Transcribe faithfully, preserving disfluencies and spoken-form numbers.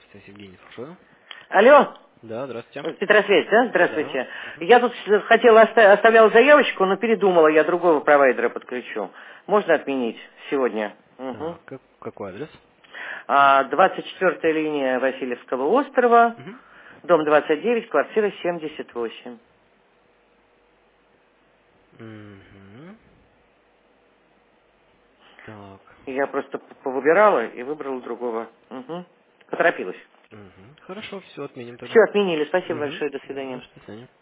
Связь, Евгений, слушаю. Алло, Да, здравствуйте. Петросвязь, да? Да. Здравствуйте. Мгм. Я тут хотела, оста- оставляла заявочку, но передумала, я другого провайдера подключу. Можно отменить сегодня? Угу. Так, как, какой адрес? А, двадцать четвёртая линия Васильевского острова, Угу. дом двадцать девять, квартира семьдесят восемь. Угу. Так. Я просто п- повыбирала и выбрала другого. Угу. Поторопилась. Угу. Хорошо, все, отменим тогда. Все, отменили. Спасибо Угу. большое. До Да, свидания. до свидания.